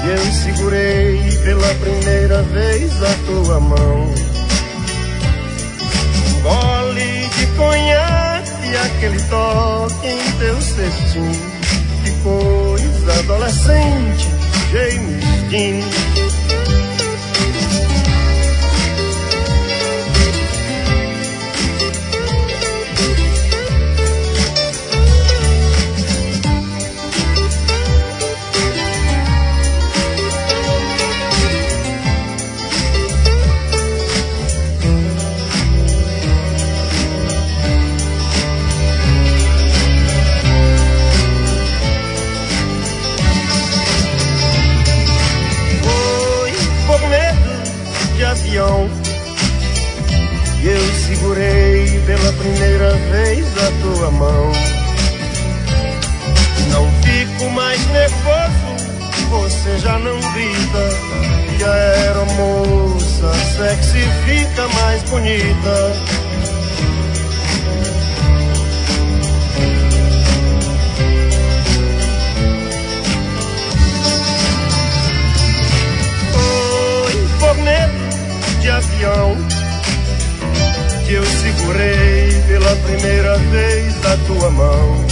Eu segurei pela primeira vez a tua mão. Um gole de conhaque, aquele toque em teu cestinho. Que coisa adolescente, James Dean. E eu segurei pela primeira vez a tua mão. Não fico mais nervoso, você já não grita. E a aeromoça sexy fica mais bonita. Foi forneiro de avião que eu segurei pela primeira vez a tua mão.